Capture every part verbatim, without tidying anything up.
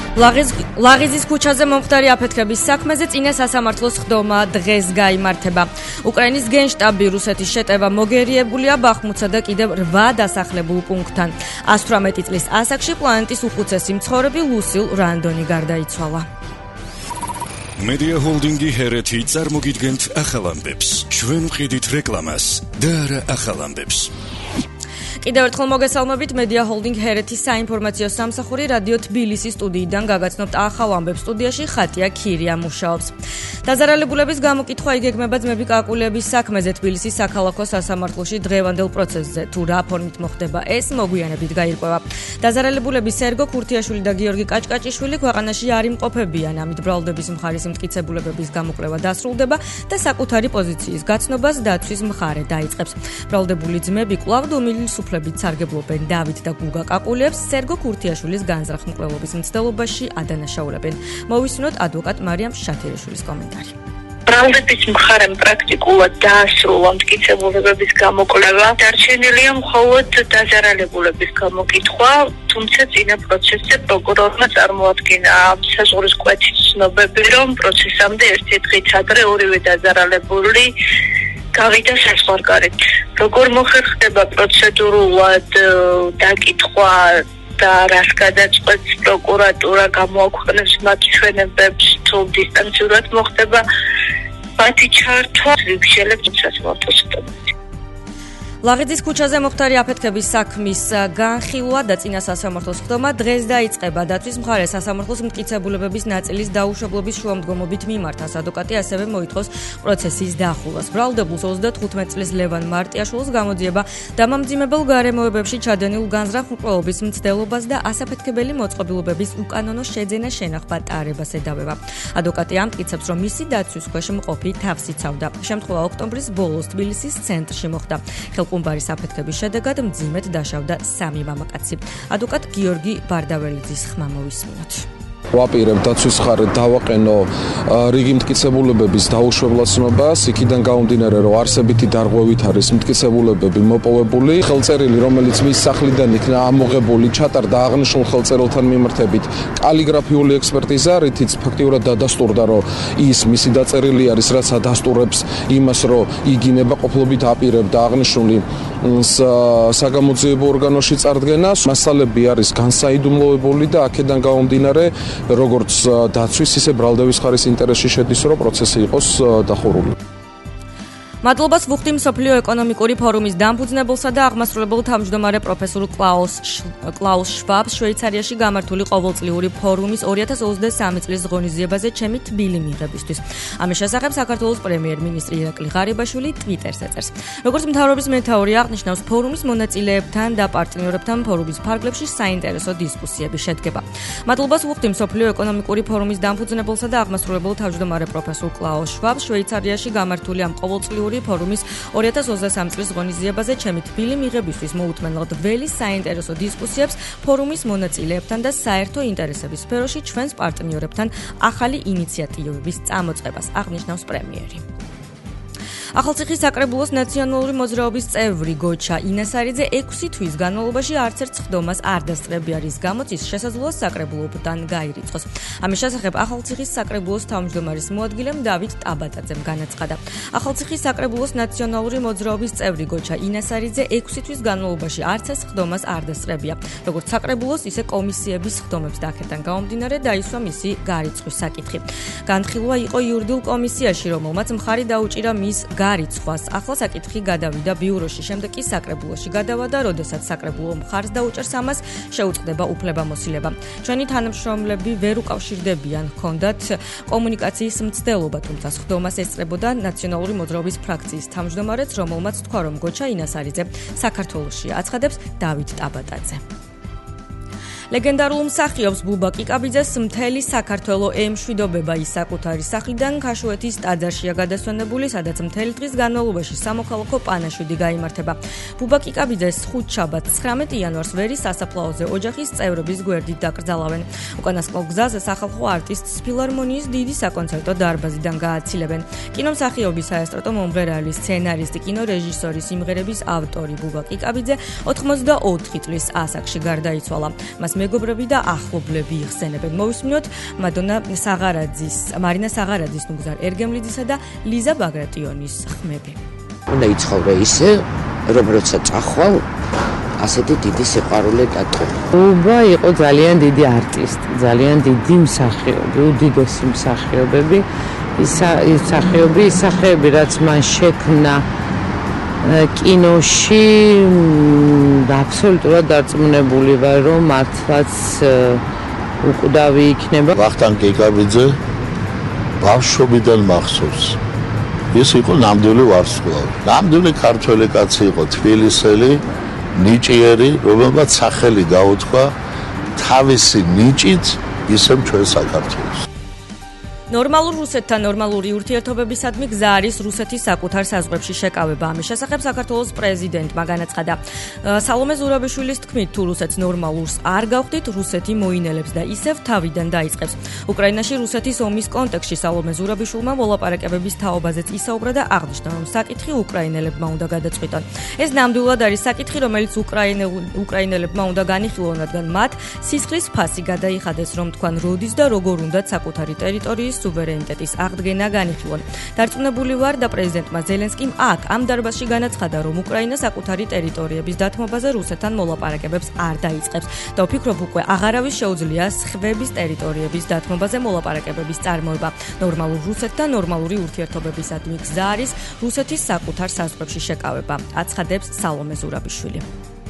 ლაღიზის ქუჩაზე მომხდარი აფეთქების საქმეზე წინა სასამართლოს ხდომა დღეს გაიმართება. უკრაინის გენშტაბი რუსეთის შეტევა მოგერიებულია ბახმუთსა და კიდევ რვა დასახლებულ პუნქტთან. ას თვრამეტი წლის ასაკში პლანეტის უხუცესი მცხოვრები ლუსილ რანდონი გარდაიცვალა. Media Holdingi ჰერეთი წარმოგიდგენთ ახალ ამბებს. ჩვენ ვყიდით რეკლამას და არა ახალ ამბებს. კიდევ ერთხელ მოგესალმებით Media Holding ჰერეთის საინფორმაციო სამსახური რადიო თბილისის სტუდიიდან გაგაცნობთ ახალ ამბებს. სტუდიაში ხატია ქირია მუშაობს. დაზარალებულების გამოკითხვა იგეგმება ძმები კაკულების საქმეზე თბილისის საქალაქო სასამართლოში დღევანდელ პროცესზე. თუ რა ფორმით მოხდება ეს, მოგვიანებით გაირკვევა. დაზარალებულები სერგო ქურთიაშვილი და გიორგი კაჭკაჭიშვილი ქვეყანაში არ იმყოფებიან, ამით ბრალდების მხარის მტკიცებულებების გამოკვლევა დასრულდება და საკუთარი პოზიციის გაცნობას დაცვის მხარე დაიწყებს. ბრალდებული ძმები კვლავ დუმილის უფლებით სარგებლობენ დავით და გუგა კაკულებს სერგო ქურთიაშვილის განზრახ-მკვლელობის მცდელობაში ადანაშაულებენ. მოვისმინოთ ადვოკატ მარიამ შათერიშვილის კომენტარი. ბრალდების მხარემ პრაქტიკულად დაასრულა მტკიცებულებების გამოკვლევა. დარჩენილია მხოლოდ დაზარალებულების გამოკითხვა, თუმცა წინა პროცესზე პროკურორმა წარმოადგინა საზღვრის კვეთის ცნობები, რომ პროცესამდე ერთი დღით ადრე ორივე დაზარალებული გავიდა საზღვარგარეთ. როგორ მოხერხდება პროცედურულად დაკითხვა და რას გადაწყვეტს პროკურატურა, გამოაქვეყნებს მათ ჩვენებებს, თუ დისტანციურად მოხდება მათი ჩართვა, ვიგრძელებთ სასამართლოს ხდომას. ლაღიძის ქუჩაზე მომხდარი აფეთქების საქმის განხილვა და წინა სასამართლოს ხდომა დღეს დაიწყება. დაცვის მხარე სასამართლოს მტკიცებულებების ნაწილის დაუშვებლობის შუამდგომობით მიმართავს. ადვოკატი ასევე მოითხოვს პროცესის დახურვას. ბრალდებულს ოცდათხუთმეტ წლის ლევან მარტიაშვილს გამოძიება დამამძიმებელ გარემოებებში ჩადენილ განზრახ-მკვლელობის მცდელობას და ასაფეთქებელი მოწყობილობების უკანონო შეძენა შენახვა ტარებას ედავება. ადვოკატი ამტკიცებს, რომ მისი დაცვის ქვეშ მყოფი თავს იცავდა. შემთხვევა ოქტომბრის ბოლოს თბილისის ცენტრში მოხდა. ყუმბარის აფეთქების შედეგად მძიმედ დაშავდა სამი მამაკაცი. ადვოკატ გიორგი ბარდაველიძის ხმა მოვისმინოთ. ვაპირებ დაცვის მხარედ დავაყენო რიგი მტკიცებულებების დაუშვებლად იქიდან გამომდინარე, რომ არსებითი დარღვევით არის მტკიცებულებები მოპოვებული. ხელწერილი, რომელიც მის სახლიდან იქნა ამოღებული, ჩატარდა აღნიშნულ ხელწერილთან მიმართებით კალიგრაფიული ექსპერტიზა, რითიც ფაქტიურად დადასტურდა, რომ ის მისი დაწერილი არის, რაც ადასტურებს იმას, რომ იგი ნებაყოფლობით აპირებდა აღნიშნული საგამოძიებო ორგანოში წარდგენას. მასალები არის განსაიდუმლოებული და აქედან გამომდინარე, როგორც დაცვის, ისე ბრალდების მხარის ინტერესში შედის, რომ პროცესი იყოს დახურული. მადლობას ვუხდი მსოფლიო ეკონომიკური ფორუმის დამფუძნებელსა და აღმასრულებელ თავმჯდომარე პროფესორ კლაუს კლაუს შვაბს შვეიცარიაში გამართული ყოველწლიური ფორუმის ორი ათას ოცდასამი წლის ღონისძიებაზე ჩემი თბილი მიღებისთვის. ამის შესახებ საქართველოს პრემიერ-მინისტრი ირაკლი ღარიბაშვილი ტვიტერს ეწერს. როგორც მთავრობის მეთაური აღნიშნავს, ფორუმის მონაწილეებთან და პარტნიორებთან ფორუმის ფარგლებში საინტერესო დისკუსიები შედგება. მადლობას ვუხდი მსოფლიო ეკონომიკური ფორუმის დამფუძნებელსა და აღმასრულებელ თავმჯდომარე პროფესორ კლაუს შვაბს შვეიცარიაში გამართული ამ ყოველწლიური ფორუმის ორი ათას ოცდასამი წლის ღონისძიებაზე ჩემი თბილი მიღებისთვის მოუთმენლად ველი საინტერესო დისკუსიებს ფორუმის მონაწილეებთან და საერთო ინტერესების სფეროში ჩვენს პარტნიორებთან ახალი ინიციატივების წამოწყებას, აღნიშნავს პრემიერი. ახალციხის საკრებულოს ნაციონალური მოძრაობის წევრი გოჩა ინასარიძე ექვსი თვის განმავლობაში არც ერთ ხდომას არ დასწრებია, რის გამოც ის შესაძლოა საკრებულოდან გაირიცხოს. ამის შესახებ ახალციხის საკრებულოს თავმჯდომარის მოადგილემ დავით ტაბატაძემ განაცხადა. ახალციხის საკრებულოს ნაციონალური მოძრაობის წევრი გოჩა ინასარიძე ექვსი თვის განმავლობაში არც ერთ ხდომას არ დასწრებია. როგორც საკრებულოს, ისე კომისიების ხდომებს და აქედან გამომდინარე დაისვა მისი გარიცხვის საკითხი. განხილვა იყო იურიდიულ კომისიაში, რომელმაც მხარი დაუჭირა მის გარიცხვას. ახლა საკითხი გადავიდა ბიუროში, შემდეგ კი საკრებულოში გადავა და როდესაც საკრებულო მხარს დაუჭერს ამას, შეუწყდება უფლებამოსილება. ჩვენი თანამშრომლები ვერ უკავშირდებიან, ჰქონდათ კომუნიკაციის მცდელობა, თუმცა ხდომას ესწრებოდა ნაციონალური მოძრაობის ფრაქციის თავმჯდომარეც, რომელმაც თქვა, რომ გოჩა ინასარიძე საქართველოშია, აცხადებს დავით ტაბატაძე. ლეგენდარულ მსახიობს ბუბა კიკაბიძეს მთელი საქართველო ემშვიდობება. ის საკუთარი სახლიდან ქაშუეთის ტაძარშია გადასვენებული, სადაც მთელი დღის განმავლობაში სამოქალაქო პანაშვიდი გაიმართება. ბუბა კიკაბიძეს ხუთშაბათს ცხრამეტი იანვარს ვერის სასაფლაოზე ოჯახის წევრების გვერდით დაკრძალავენ. უკანასკნელ გზაზე სახალხო არტისტს ფილარმონიის დიდი საკონცერტო დარბაზიდან გააცილებენ. კინომსახიობის საესტრატო მომღერალი, სცენარისტი, კინორეჟისორი, სიმღერების ავტორი ბუბა კიკაბიძე ოთხმოცდაოთხი წლის ასაკში გარდაიცვალა. მას მეგობრები და ახლობლები იხსენებენ. მოვისმინოთ მადონა საღარაძის, მარინა საღარაძის, ნუგზარ ერგემლიძისა და ლიზა ბაგრატიონის ხმები. უნდა იცხოვრე ისე, რომ როცა წახვალ, ასეთი დიდი სიყვარული დატოვე. უბა იყო ძალიან დიდი არტისტი, ძალიან დიდი მსახიობი, უდიდესი მსახიობები, ისა მსახიობი, ისახები, რაც მან შექმნა კინოში, აბსოლუტურად დარწმუნებული ვარ, რომ მართლაც უკვდავი იქნება. ვახტანგ კიკაბიძე ბავშვობიდან მახსოვს. ის იყო ნამდვილი ვარსკვლავი. ნამდვილი ქართველი კაცი იყო, თბილისელი, ნიჭიერი, რომელმაც სახელი გაუთქვა თავისი ნიჭით ისევ ჩვენ საქართველოს. ნორმალურ რუსეთთან ნორმალური ურთიერთობებისადმი გზა არის რუსეთის საკუთარ საზღვრებში შეკავება. ამის შესახებ საქართველოს პრეზიდენტმა განაცხადა. სალომე ზურაბიშვილის თქმით, თუ რუსეთს ნორმალურს არ გავხდით, რუსეთი მოინელებს და ისევ თავიდან დაიწყებს. უკრაინაში რუსეთის ომის კონტექსტში სალომე ზურაბიშვილმა მოლაპარაკებების თაობაზეც ისაუბრა და აღნიშნა, რომ საკითხი უკრაინელებმა უნდა გადაწყვიტონ. ეს ნამდვილად არის საკითხი, რომელიც უკრაინელებმა უნდა განიხილონ, რადგან მათ სისხლის ფასი გადაიხადეს, რომ თქვან როდის და როგორ უნდათ საკუთარი ტერიტორიის სუვერენიტეტის აღდგენა განიხილონ. დარწმუნებული ვარ და პრეზიდენტმა ზელენსკიმ აქ ამ დარბაზში განაცხადა, რომ უკრაინა საკუთარი ტერიტორიების დათმობაზე რუსეთთან მოლაპარაკებებს არ დაიწყებს და ვფიქრობ, უკვე აღარავის შეუძლია სხვების ტერიტორიების დათმობაზე მოლაპარაკებების წარმოება. ნორმალურ რუსეთთან ნორმალური ურთიერთობებისადმი გზა არის რუსეთის საკუთარ საზღვრებში შეკავება, აცხადებს სალომე ზურაბიშვილი.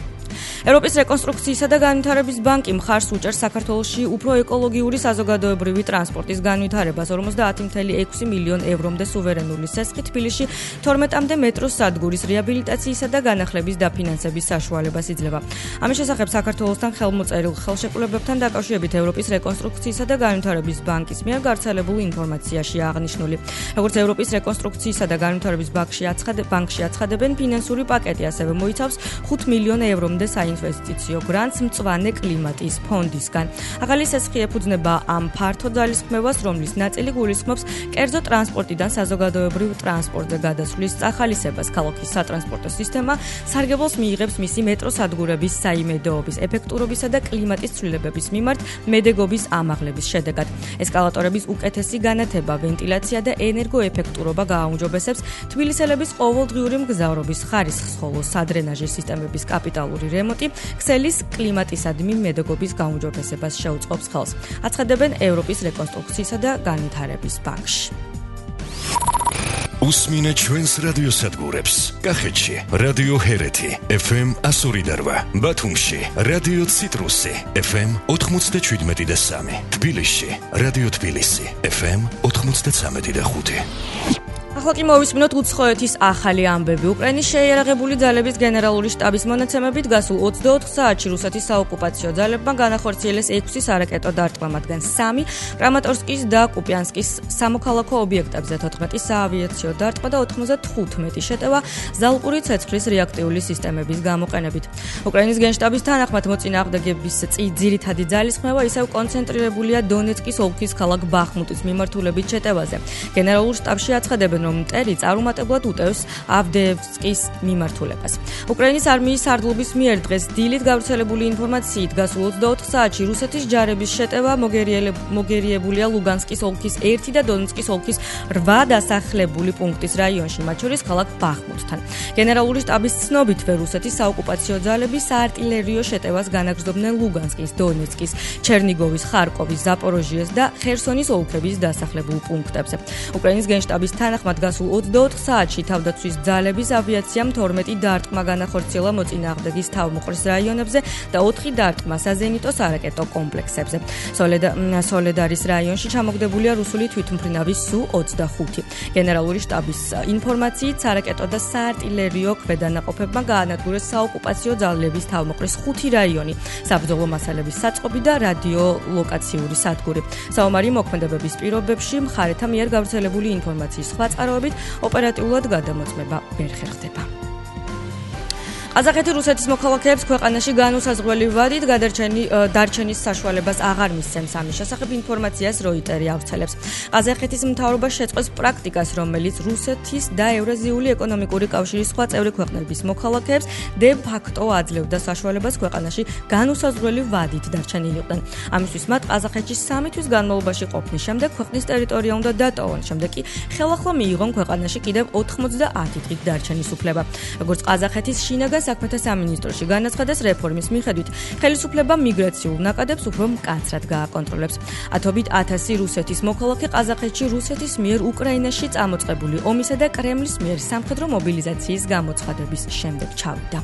ევროპის რეკონსტრუქციისა და განვითარების ბანკი მხარს უჭერს საქართველოში უფრო ეკოლოგიური საზოგადოებრივი ტრანსპორტის განვითარებას. ორმოცდაათი წუთი ექვსი მილიონი ევრომდე სუვერენული სესხი თბილისში თორმეტამდე მეტროს სადგურის რეაბილიტაციისა და განახლების დაფინანსების საშუალებას იძლევა. ამის შესახებ საქართველოსთან ხელმოწერილ ხელშეკრულებებთან დაკავშირებით ევროპის რეკონსტრუქციისა და განვითარების ბანკის მიერ გავრცელებულ ინფორმაციაში აღნიშნული. როგორც ევროპის რეკონსტრუქციისა და განვითარების ბანკში ბანკში აცხადებენ, ფინანსური პაკეტი ასევე მოიცავს ხუთ მილიონ ევრომდე ინვესტიციო გრანტს მწვანე კლიმატის ფონდისგან. ახალი სესხი ეფუძნება ამ ფართო ძალისხმევას, რომლის ნაწილი გულისხმობს კერძო ტრანსპორტიდან საზოგადოებრივ ტრანსპორტზე გადასვლის წახალისებას. ქალაქის სატრანსპორტო სისტემა სარგებლობს მიიღებს მისი მეტროსადგურების საიმედოობის, ეფექტურობისა და კლიმატის ცვლილებების მიმართ მედეგობის ამაღლების შედეგად. ესკალატორების უკეთესი განათება, ვენტილაცია და ენერგოეფექტურობა გააუმჯობესებს თბილისელების ყოველდღიური მგზავრობის ხარისხს, ხოლო სადრენაჟის სისტემების კაპიტალური რემონტი ქსელის კლიმატისადმი მედეგობის გაუმჯობესებას შეუწყობს ხელს. აცხადებენ ევროპის რეკონსტრუქციისა და განვითარების ბანკში. უსმინე ჩვენს რადიოსადგურებს. კახეთში რადიო ჰერეთი ეფ ემ ასორი და რვა, ბათუმში რადიო ციტრუსი ეფ ემ ოთხმოცდაშვიდმეტი და სამი, თბილისში რადიო თბილისი ეფ ემ ოთხმოცდაცამეტი და ხუთი. ახლა კი მოვისმინოთ უცხოეთის ახალი ამბები. უკრაინის შეიარაღებული ძალების გენერალური შტაბის მონაცემებით გასულ ოცდაოთხ საათში რუსეთის საოკუპაციო ძალებმა განახორციელეს ექვსი სარაკეტო დარტყმა, მათგან სამი კრამატორსკის და კუპიანსკის სამოქალაქო ობიექტებზე, თოთხმეტი საავიაციო დარტყმა და ოთხმოცდათხუთმეტი შეტევა ზალპური ცეცხლის რეაქტიული სისტემების გამოყენებით. უკრაინის გენშტაბის თანახმად მოწინააღმდეგების ძირითადი ძალისხმევა ისევ კონცენტრირებულია დონეცკის ოლქის ქალაქ ბახმუტის მიმართულებით შეტევაზე. გენერალურ შტაბში აცხადებენ, რომ მტერი წარუმატებლად უტევს ავდეევსკის მიმართულებას. უკრაინის არმიის სარდლობის მიერ დღეს დილით გავრცელებული ინფორმაციით გასულ ოცდაოთხ საათში რუსეთის ჯარების შეტევა მოგერიებულია ლუგანსკის ოლქის ერთი და დონეცკის ოლქის რვა დასახლებული პუნქტის რაიონში, მათ შორის ქალაქ ბახმუტთან. გენერალური შტაბის ცნობითვე რუსეთის საოკუპაციო ძალები საარტილერიო შეტევას განაგრძობდნენ ლუგანსკის, დონეცკის, ჩერნიგოვის, ხარკოვის, ზაპოროჟიეს და ხერსონის ოლქების დასახლებულ პუნქტებზე. უკრაინის გენშტაბის თანახმად გასულ ოცდაოთხ საათში თავდაცვის ძალების ავიაციამ თორმეტი დარტყმა განახორციელა მოწინააღმდეგის თავმოყრის რაიონებზე და ოთხი დარტყმა საზენიტო სარაკეტო კომპლექსებზე. სოლედარის რაიონში ჩამოგდებულია რუსული თვითმფრინავის სუ ოცდახუთი. გენერალური შტაბის ინფორმაციით სარაკეტო და საარტილერიო ქვედანაყოფებმა გაანადგურეს საოკუპაციო ძალების თავმოყრის ხუთი რაიონი, საბრძოლო მასალების საწყობი და რადიოლოკაციური სადგური. საომარი მოქმედებების პირობებში მხარეთა მიერ გავრცელებული ინფორმაციის სხვა წყაროებით ოპერატიულად გადამოწმება ვერ ხერხდება. ყაზახეთი რუსეთის მოქალაქეებს ქვეყანაში განუსაზღვრელი ვადით გადარჩენი დარჩენის საშუალებას აღარ მისცემს. ამის შესახებ ინფორმაციას როიტერი ავრცელებს. ყაზახეთის მთავრობა შეწყვეტს პრაქტიკას, რომელიც რუსეთის და ევრაზიული ეკონომიკური კავშირის სხვა წევრი ქვეყნების მოქალაქეებს დე ფაქტო აძლევდა საშუალებას ქვეყანაში განუსაზღვრელი ვადით დარჩენილიყვნენ. ამისთვის მათ ყაზახეთში სამი თვის განმავლობაში ყოფნის შემდეგ ქვეყნის ტერიტორია უნდა დატოვონ, შემდეგ კი ხელახლა მიიღონ ქვეყანაში კიდევ ოთხმოცდაათი დღით დარჩენის უფლება. როგორც ყაზახეთის შინაგან საქმეთა სამინისტროში განაცხადეს, რეფორმის მიხედვით ხელისუფლება მიგრაციულ ნაკადებს უფრო მკაცრად გააკონტროლებს. ათობით ათასი რუსეთის მოქალაქე ყაზახეთში რუსეთის მიერ უკრაინაში წამოწყებული ომისა და კრემლის მიერ სამხედრო მობილიზაციის გამოცხადების შემდეგ ჩავიდა.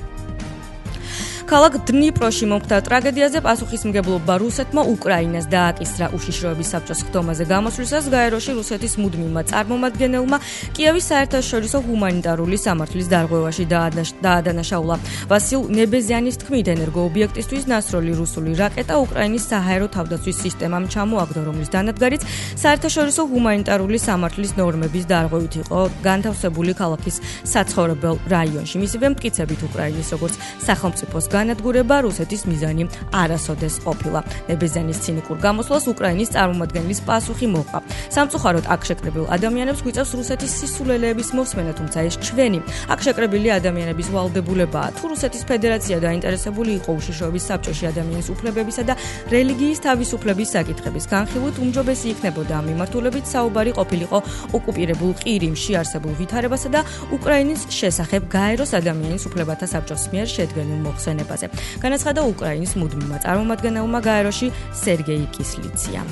ქალაქ დნიპროში მომხდარ ტრაგედიაზე პასუხისმგებლობა რუსეთმა უკრაინას დააკისრა. უშიშროების საბჭოს ხდომაზე გამოსვლისას გაეროში რუსეთის მუდმივმა წარმომადგენელმა კიევის საერთაშორისო ჰუმანიტარული სამართლის დარღვევაში დაადანაშაულა. ვასილ ნებეზიანის თქმით, ენერგოობიექტისთვის ნასროლი რუსული რაკეტა უკრაინის საჰაერო თავდაცვის სისტემამ ჩამოაგდო, რომლის დანადგარიც საერთაშორისო ჰუმანიტარული სამართლის ნორმების დარღვევით იყო განთავსებული ქალაქის საცხოვრებელ რაიონში. მისივე მტკიცებით უკრაინის როგორც სახელმწიფოს განადგურება რუსეთის მიზანი არასოდეს ყოფილა. ნებეზიანის ცინიკურ გამოსვლას უკრაინის წარმომადგენლის პასუხი მოყვა. სამწუხაროდ აქ შეკრებილ ადამიანებს გვიწევს რუსეთის სისულელეების მოსმენა, თუმცა ეს ჩვენი აქ შეკრებილი ადამიანების ვალდებულებაა. თუ რუსეთის ფედერაცია დაინტერესებული იყო უშიშროების საბჭოში ადამიანის უფლებებისა და რელიგიის თავისუფლების საკითხების განხილვით, უმჯობესი იქნებოდა ამ მიმართულებით საუბარი ყოფილიყო ოკუპირებულ ყირიმში არსებულ ვითარებასა და უკრაინის შესახებ გაეროს ადამიანის უფლებათა საბჭოს მიერ შედგენილ მოხსენებაზე. განაცხადა უკრაინის მუდმივმა წარმომადგენელმა გაეროში სერგეი კისლიციამ.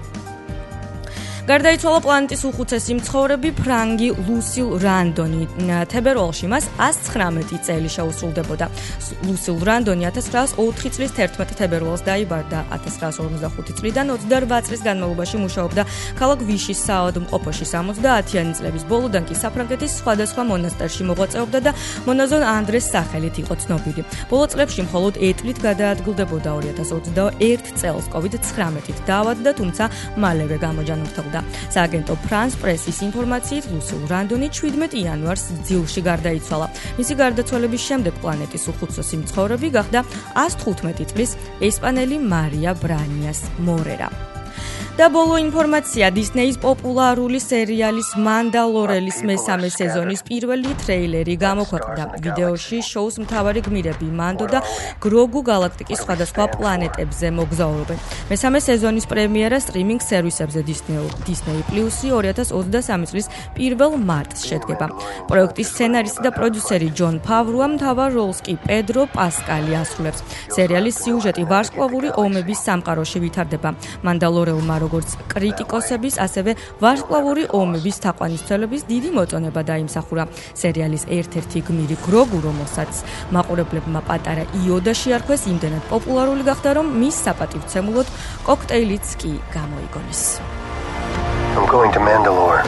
გარდაიცვალა პლანეტის უხუცესი მცხოვრები ფრანგი ლუსილ რანდონი. თებერვალში მას ას ცხრამეტი წელი შეუსრულდებოდა. ლუსილ რანდონი ათას ცხრაას ოთხი წლის თერთმეტ თებერვალს დაიბადა. ათას ცხრაას ორმოცდახუთი წლიდან ოცდაორ წლის განმავლობაში მუშაობდა ქალაქ ვიშის საავადმყოფოში. სამოცდაათიანი წლების ბოლოდან კი საფრანგეთის სხვადასხვა მონასტერში მოღვაწეობდა და მონაზონ ანდრეს სახელით იყო ცნობილი. ბოლო წლებში მხოლოდ ეტლით გადაადგილდებოდა. ორი ათას ოცდაერთ წელს კოვიდ ცხრამეტით დაავადდა, თუმცა მალევე გამოჯანმრთელდა. სააგენტო ფრანს პრესის ინფორმაციით ლუსილ რანდონი შვიდმეტი იანვარს ძილში გარდაიცვალა. მისი გარდაცვალების შემდეგ პლანეტის უხუცესი მცხოვრები გახდა ას თხუთმეტი წლის ესპანელი მარია ბრანიას მორერა. და ბოლო ინფორმაცია, დისნეის პოპულარული სერიალის მანდალორელის მესამე სეზონის პირველი ტრეილერი გამოქვეყნდა. ვიდეოში შოუს მთავარი გმირები მანდო და გროგუ გალაქტიკის სხვადასხვა პლანეტებზე მოგზაურობენ. მესამე სეზონის პრემიერა სტრიმინგ სერვისებზე Disney Plus-ი ორი ათას ოცდასამი წლის პირველ მარტს შედგება. პროექტის სცენარისტი და პროდიუსერი ჯონ ფავროა, მთავარ როლს კი პედრო პასკალი ასრულებს. სერიალის სიუჟეტი ვარსკვლავური ომების სამყაროში ვითარდება. მანდალორელმა როგორც კრიტიკოსების, ასევე ვარსკვლავური ომების თაყვანისმცემლების დიდი მოწონება დაიმსახურა. სერიალის ერთ-ერთი გმირი გროგუ, რომელსაც მაყურებლებმა პატარა იოდა შეარქვეს, იმდენად პოპულარული გახდა, რომ მის საპატივცემულოდ კოქტეილიც კი გამოიგონეს. I'm going to Mandalore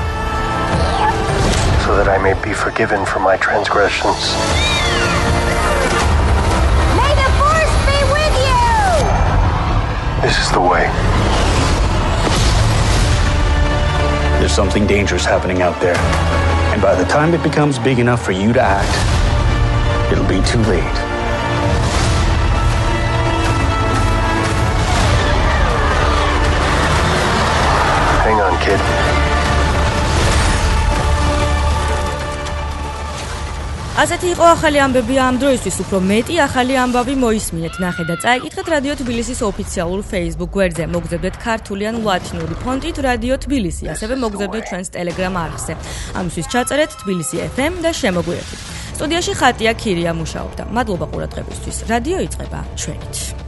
so that I may be forgiven for my transgressions. May the Force be with you! This is the way. There's something dangerous happening out there. And by the time it becomes big enough for you to act, it'll be too late. Hang on, kid. ასეთი იყო ახალი ამბები ამ დროისთვის. უფრო მეტი ახალი ამბავი მოისმინეთ, ნახეთ და წაიკითხეთ რადიო თბილისის ოფიციალურ Facebook გვერდზე. მოგზაურობთ ქართული ან ლათინური ფონტით რადიო თბილისი, ასევე მოგზაურობთ ჩვენს Telegram არხზე. ამისთვის ჩაწერეთ თბილისი ეფ ემ და შემოგვიერთდით. სტუდიაში ხატია ქირია მუშაობდა. მადლობა ყურადღებისთვის. რადიო იწყება ჩვენით.